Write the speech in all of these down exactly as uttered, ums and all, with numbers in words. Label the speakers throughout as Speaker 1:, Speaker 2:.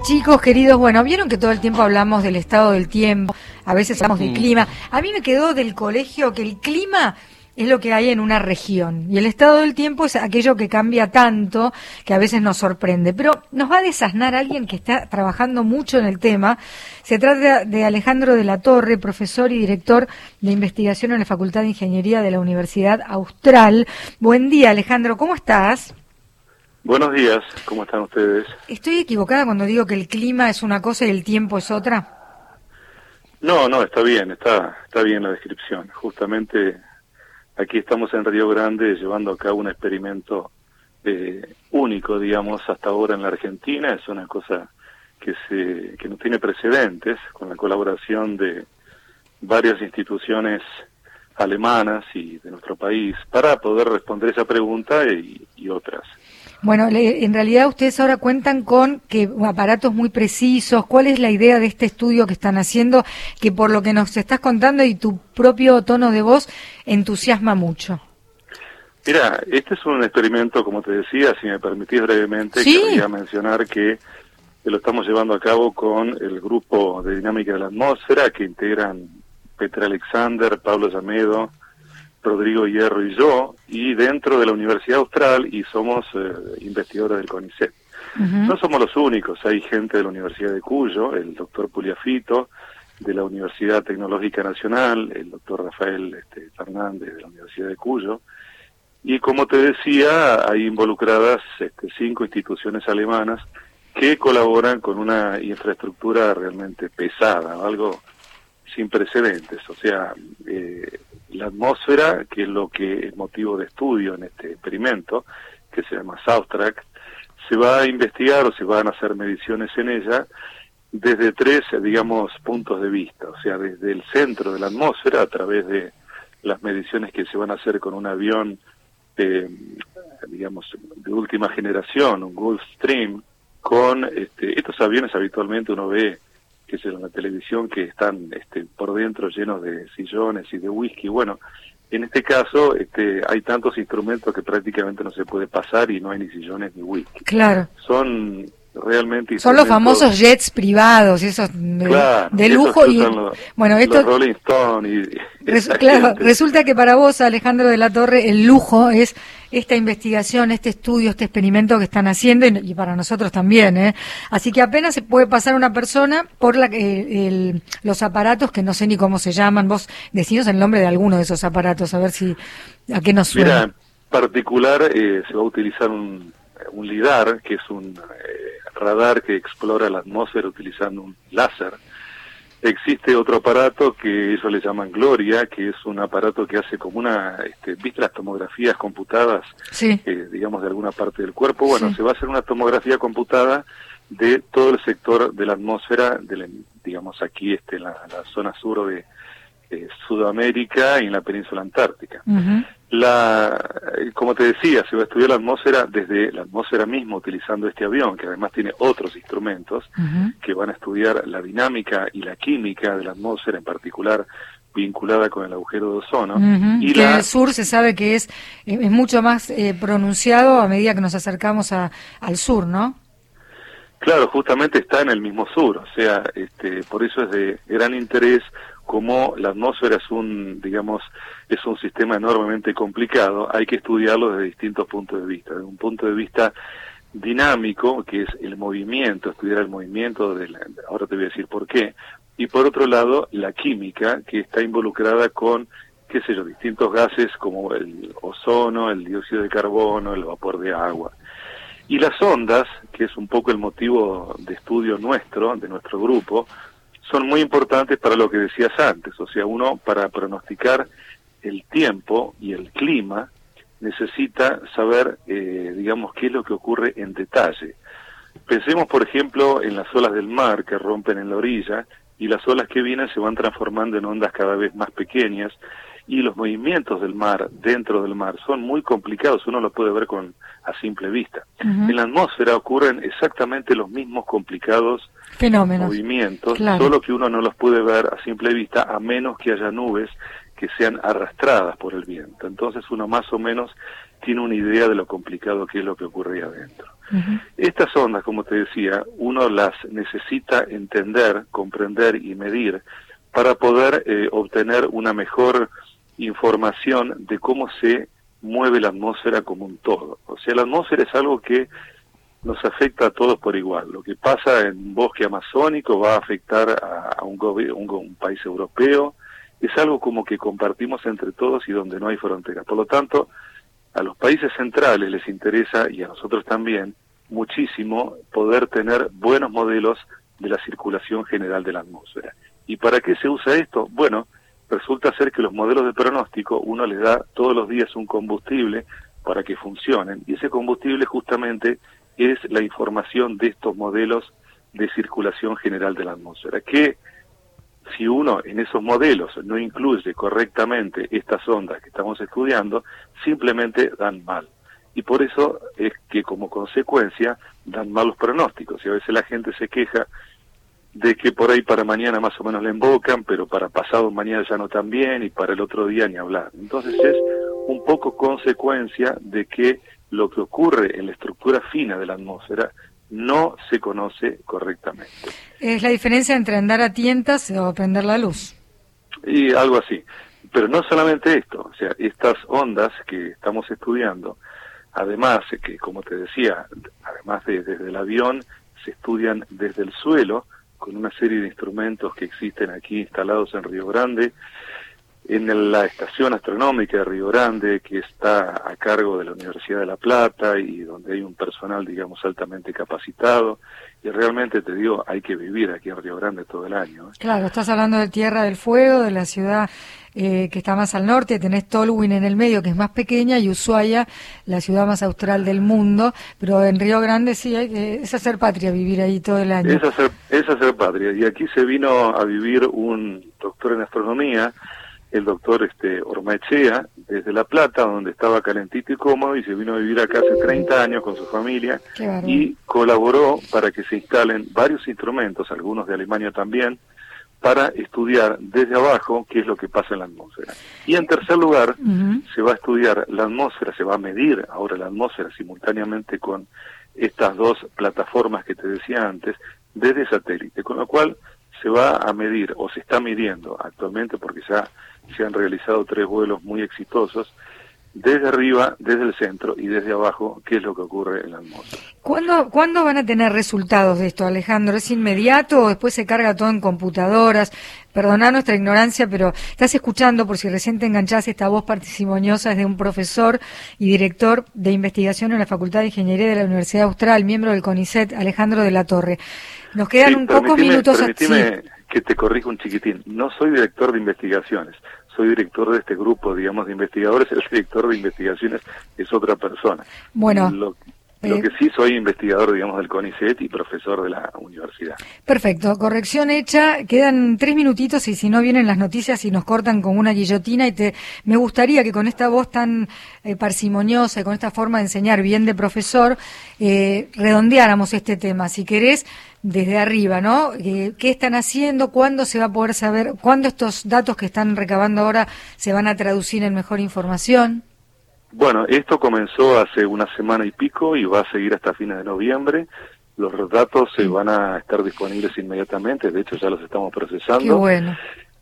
Speaker 1: Chicos queridos, bueno, vieron que todo el tiempo hablamos del estado del tiempo, a veces hablamos del clima. A mí me quedó del colegio que el clima es lo que hay en una región y el estado del tiempo es aquello que cambia tanto que a veces nos sorprende. Pero nos va a desasnar alguien que está trabajando mucho en el tema. Se trata de Alejandro de la Torre, profesor y director de investigación en la Facultad de Ingeniería de la Universidad Austral. Buen día, Alejandro, ¿cómo estás?
Speaker 2: Buenos días, ¿cómo están ustedes?
Speaker 1: ¿Estoy equivocada cuando digo que el clima es una cosa y el tiempo es otra?
Speaker 2: No, no, está bien, está, está bien la descripción. Justamente aquí estamos en Río Grande llevando a cabo un experimento eh, único, digamos, hasta ahora en la Argentina. Es una cosa que, se, que no tiene precedentes, con la colaboración de varias instituciones alemanas y de nuestro país, para poder responder esa pregunta y, y otras.
Speaker 1: Bueno, en realidad ustedes ahora cuentan con que aparatos muy precisos. ¿Cuál es la idea de este estudio que están haciendo, que por lo que nos estás contando y tu propio tono de voz entusiasma mucho?
Speaker 2: Mira, este es un experimento, como te decía, si me permitís brevemente,
Speaker 1: ¿Sí?
Speaker 2: quería mencionar que lo estamos llevando a cabo con el grupo de dinámica de la atmósfera, que integran Petra Alexander, Pablo Llamedo, Rodrigo Hierro y yo, y dentro de la Universidad Austral, y somos eh, investigadores del CONICET. Uh-huh. No somos los únicos, hay gente de la Universidad de Cuyo, el doctor Pugliafito, de la Universidad Tecnológica Nacional, el doctor Rafael este, Fernández de la Universidad de Cuyo, y como te decía, hay involucradas este, cinco instituciones alemanas que colaboran con una infraestructura realmente pesada, algo sin precedentes, o sea, eh, la atmósfera, que es lo que es motivo de estudio en este experimento, que se llama SAUSTRAC, se va a investigar o se van a hacer mediciones en ella desde tres, digamos, puntos de vista, o sea, desde el centro de la atmósfera, a través de las mediciones que se van a hacer con un avión, eh, digamos, de última generación, un Gulfstream, con este, estos aviones habitualmente uno ve que es en la televisión, que están este, por dentro llenos de sillones y de whisky. Bueno, en este caso este, hay tantos instrumentos que prácticamente no se puede pasar y no hay ni sillones ni whisky.
Speaker 1: Claro.
Speaker 2: Son realmente
Speaker 1: son los famosos jets privados, esos de,
Speaker 2: claro,
Speaker 1: de lujo.
Speaker 2: Esos
Speaker 1: y
Speaker 2: los,
Speaker 1: bueno, esto
Speaker 2: los Rolling Stone y, y
Speaker 1: res, claro, resulta que para vos, Alejandro de la Torre, el lujo es esta investigación, este estudio, este experimento que están haciendo, y, y para nosotros también, ¿eh? Así que apenas se puede pasar una persona por la, eh, el, los aparatos, que no sé ni cómo se llaman. Vos decinos el nombre de alguno de esos aparatos, a ver si a qué nos suena.
Speaker 2: Mira, en particular eh, se va a utilizar un, un LIDAR, que es un eh, radar que explora la atmósfera utilizando un láser. Existe otro aparato que ellos le llaman Gloria, que es un aparato que hace como una, este, ¿viste las tomografías computadas?
Speaker 1: Sí.
Speaker 2: Eh, digamos, de alguna parte del cuerpo. Bueno,
Speaker 1: sí.
Speaker 2: Se va a hacer una tomografía computada de todo el sector de la atmósfera, de la, digamos, aquí este, en la, la zona sur de eh, Sudamérica y en la península antártica.
Speaker 1: Uh-huh.
Speaker 2: La, como te decía, se va a estudiar la atmósfera desde la atmósfera misma, utilizando este avión, que además tiene otros instrumentos uh-huh. que van a estudiar la dinámica y la química de la atmósfera, en particular vinculada con el agujero de ozono.
Speaker 1: Uh-huh.
Speaker 2: Y
Speaker 1: que
Speaker 2: la...
Speaker 1: en el sur se sabe que es, es mucho más eh, pronunciado a medida que nos acercamos a, al sur, ¿no?
Speaker 2: Claro, justamente está en el mismo sur, o sea, este, por eso es de gran interés. Como la atmósfera es un, digamos, es un sistema enormemente complicado, hay que estudiarlo desde distintos puntos de vista. Desde un punto de vista dinámico, que es el movimiento, estudiar el movimiento, de la, ahora te voy a decir por qué, y por otro lado, la química, que está involucrada con, qué sé yo, distintos gases como el ozono, el dióxido de carbono, el vapor de agua. Y las ondas, que es un poco el motivo de estudio nuestro, de nuestro grupo, son muy importantes para lo que decías antes, o sea, uno para pronosticar el tiempo y el clima necesita saber, eh, digamos, qué es lo que ocurre en detalle. Pensemos, por ejemplo, en las olas del mar que rompen en la orilla, y las olas que vienen se van transformando en ondas cada vez más pequeñas, y los movimientos del mar, dentro del mar, son muy complicados, uno lo puede ver con a simple vista. Uh-huh. En la atmósfera ocurren exactamente los mismos complicados
Speaker 1: fenómenos,
Speaker 2: movimientos,
Speaker 1: claro.
Speaker 2: Solo que uno no los puede ver a simple vista, a menos que haya nubes que sean arrastradas por el viento. Entonces uno más o menos tiene una idea de lo complicado que es lo que ocurre ahí adentro.
Speaker 1: Uh-huh.
Speaker 2: Estas ondas, como te decía, uno las necesita entender, comprender y medir para poder eh, obtener una mejor información de cómo se mueve la atmósfera como un todo. O sea, la atmósfera es algo que nos afecta a todos por igual. Lo que pasa en un bosque amazónico va a afectar a, a un, un, un país europeo. Es algo como que compartimos entre todos y donde no hay fronteras. Por lo tanto, a los países centrales les interesa, y a nosotros también, muchísimo poder tener buenos modelos de la circulación general de la atmósfera. ¿Y para qué se usa esto? Bueno, resulta ser que los modelos de pronóstico uno les da todos los días un combustible para que funcionen, y ese combustible justamente es la información de estos modelos de circulación general de la atmósfera, que si uno en esos modelos no incluye correctamente estas ondas que estamos estudiando, simplemente dan mal. Y por eso es que como consecuencia dan malos pronósticos, y a veces la gente se queja de que por ahí para mañana más o menos le invocan, pero para pasado mañana ya no tan bien, y para el otro día ni hablar. Entonces es un poco consecuencia de que lo que ocurre en la estructura fina de la atmósfera no se conoce correctamente.
Speaker 1: Es la diferencia entre andar a tientas o prender la luz.
Speaker 2: Y algo así. Pero no solamente esto, o sea, estas ondas que estamos estudiando, además, que como te decía, además de desde el avión, se estudian desde el suelo, con una serie de instrumentos que existen aquí instalados en Río Grande, en la estación astronómica de Río Grande, que está a cargo de la Universidad de La Plata y donde hay un personal, digamos, altamente capacitado, y realmente te digo, hay que vivir aquí en Río Grande todo el año, ¿eh?
Speaker 1: Claro, estás hablando de Tierra del Fuego, de la ciudad eh, que está más al norte, tenés Tolwyn en el medio, que es más pequeña, y Ushuaia, la ciudad más austral del mundo, pero en Río Grande sí hay que, es hacer patria vivir ahí todo el año.
Speaker 2: Es hacer, es hacer patria, y aquí se vino a vivir un doctor en astronomía, el doctor este Ormaechea, desde La Plata, donde estaba calentito y cómodo, y se vino a vivir acá hace treinta años con su familia, y colaboró para que se instalen varios instrumentos, algunos de Alemania también, para estudiar desde abajo qué es lo que pasa en la atmósfera. Y en tercer lugar, uh-huh. se va a estudiar la atmósfera, se va a medir ahora la atmósfera simultáneamente con estas dos plataformas que te decía antes, desde satélite, con lo cual se va a medir, o se está midiendo actualmente, porque ya se han realizado tres vuelos muy exitosos, desde arriba, desde el centro y desde abajo, qué es lo que ocurre en la atmósfera.
Speaker 1: ¿Cuándo, ¿Cuándo van a tener resultados de esto, Alejandro? ¿Es inmediato o después se carga todo en computadoras? Perdoná nuestra ignorancia, pero estás escuchando, por si recién te enganchás, esta voz parsimoniosa es de un profesor y director de investigación en la Facultad de Ingeniería de la Universidad Austral, miembro del CONICET, Alejandro de la Torre. Nos quedan sí, un pocos minutos.
Speaker 2: Permitime sí. que te corrija un chiquitín. No soy director de investigaciones, soy director de este grupo, digamos, de investigadores. El director de investigaciones es otra persona.
Speaker 1: Bueno.
Speaker 2: Lo, lo eh, que sí soy investigador, digamos, del CONICET y profesor de la universidad.
Speaker 1: Perfecto, corrección hecha. Quedan tres minutitos y si no vienen las noticias y nos cortan con una guillotina, y te me gustaría que con esta voz tan eh, parsimoniosa y con esta forma de enseñar bien de profesor, eh, redondeáramos este tema. Si querés, desde arriba, ¿no? Eh, ¿Qué están haciendo? ¿Cuándo se va a poder saber? ¿Cuándo estos datos que están recabando ahora se van a traducir en mejor información?
Speaker 2: Bueno, esto comenzó hace una semana y pico y va a seguir hasta fines de noviembre. Los datos se van a estar disponibles inmediatamente, de hecho ya los estamos procesando.
Speaker 1: Qué bueno.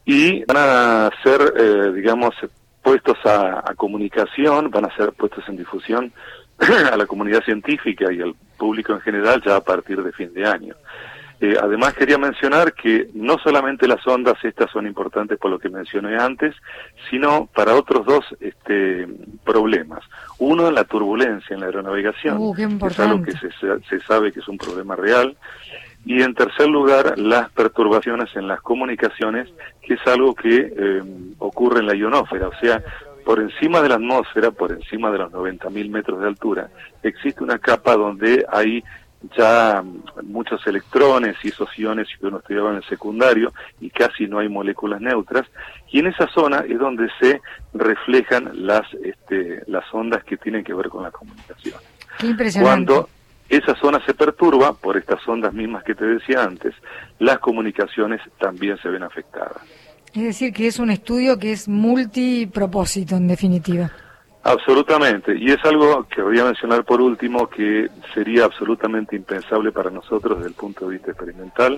Speaker 2: Y van a ser, eh, digamos, puestos a, a comunicación, van a ser puestos en difusión a la comunidad científica y al público en general ya a partir de fin de año. Eh, además quería mencionar que no solamente las ondas estas son importantes por lo que mencioné antes, sino para otros dos este, problemas. Uno, la turbulencia en la aeronavegación,
Speaker 1: uh, qué
Speaker 2: que es algo que se, se sabe que es un problema real. Y en tercer lugar, las perturbaciones en las comunicaciones, que es algo que eh, ocurre en la ionósfera, o sea, por encima de la atmósfera, por encima de los noventa mil metros de altura, existe una capa donde hay ya muchos electrones y esos iones que uno estudiaba en el secundario, y casi no hay moléculas neutras, y en esa zona es donde se reflejan las este, las ondas que tienen que ver con la comunicación.
Speaker 1: Qué impresionante.
Speaker 2: Cuando esa zona se perturba por estas ondas mismas que te decía antes, las comunicaciones también se ven afectadas.
Speaker 1: Es decir, que es un estudio que es multipropósito, en definitiva.
Speaker 2: Absolutamente, y es algo que voy a mencionar por último, que sería absolutamente impensable para nosotros desde el punto de vista experimental.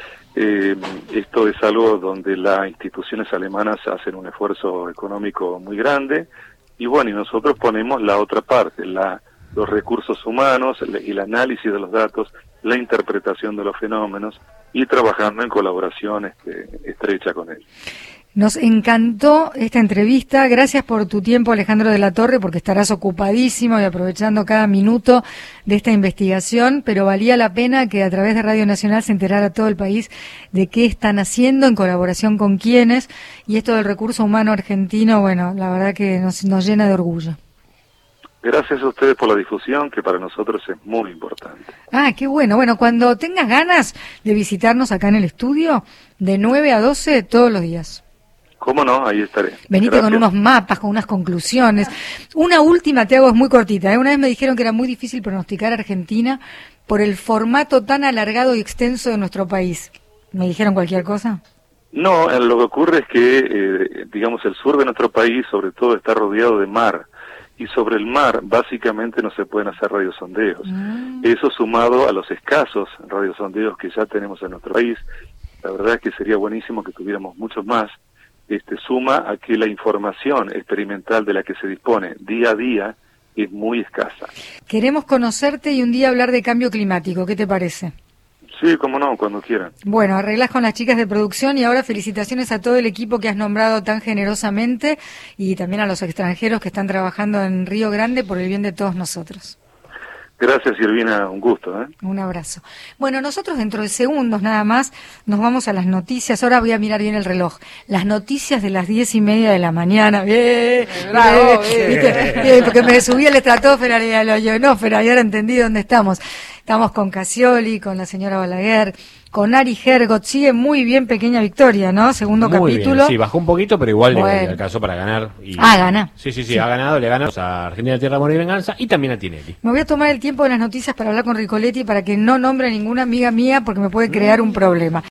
Speaker 2: Eh, esto es algo donde las instituciones alemanas hacen un esfuerzo económico muy grande, y bueno, y nosotros ponemos la otra parte, la, los recursos humanos, el, el análisis de los datos, la interpretación de los fenómenos, y trabajando en colaboración este, estrecha con ellos.
Speaker 1: Nos encantó esta entrevista. Gracias por tu tiempo, Alejandro de la Torre, porque estarás ocupadísimo y aprovechando cada minuto de esta investigación, pero valía la pena que a través de Radio Nacional se enterara todo el país de qué están haciendo, en colaboración con quiénes, y esto del recurso humano argentino, bueno, la verdad que nos, nos llena de orgullo.
Speaker 2: Gracias a ustedes por la difusión, que para nosotros es muy importante.
Speaker 1: Ah, qué bueno. Bueno, cuando tengas ganas de visitarnos acá en el estudio, de nueve a doce todos los días.
Speaker 2: ¿Cómo no? Ahí estaré.
Speaker 1: Venite Gracias. Con unos mapas, con unas conclusiones. Una última te hago, es muy cortita. ¿eh? Una vez me dijeron que era muy difícil pronosticar a Argentina por el formato tan alargado y extenso de nuestro país. ¿Me dijeron cualquier cosa?
Speaker 2: No, lo que ocurre es que, eh, digamos, el sur de nuestro país, sobre todo, está rodeado de mar. Y sobre el mar, básicamente, no se pueden hacer radiosondeos. Mm. Eso sumado a los escasos radiosondeos que ya tenemos en nuestro país. La verdad es que sería buenísimo que tuviéramos muchos más. Este, suma a que la información experimental de la que se dispone día a día es muy escasa.
Speaker 1: Queremos conocerte y un día hablar de cambio climático, ¿qué te parece?
Speaker 2: Sí, cómo no, cuando quieran.
Speaker 1: Bueno, arreglás con las chicas de producción y ahora felicitaciones a todo el equipo que has nombrado tan generosamente y también a los extranjeros que están trabajando en Río Grande por el bien de todos nosotros.
Speaker 2: Gracias, Silvina, un gusto. ¿eh?
Speaker 1: Un abrazo. Bueno, nosotros dentro de segundos nada más nos vamos a las noticias. Ahora voy a mirar bien el reloj. Las noticias de las diez y media de la mañana. Bien, bravo, bien, bien, bien, porque me subí a la estratosfera y a la ionósfera y ahora entendí dónde estamos. Estamos con Casioli, con la señora Balaguer, con Ari Hergot. Sigue muy bien Pequeña Victoria, ¿no? Segundo
Speaker 3: muy
Speaker 1: capítulo.
Speaker 3: Bien, sí, bajó un poquito, pero igual bueno. le, le alcanzó para ganar. Y,
Speaker 1: ah, gana.
Speaker 3: Sí, sí, sí, sí, ha ganado, le ganamos a Argentina Tierra, Amor y Venganza y también a Tinelli.
Speaker 1: Me voy a tomar el tiempo de las noticias para hablar con Ricoletti para que no nombre a ninguna amiga mía porque me puede crear un problema.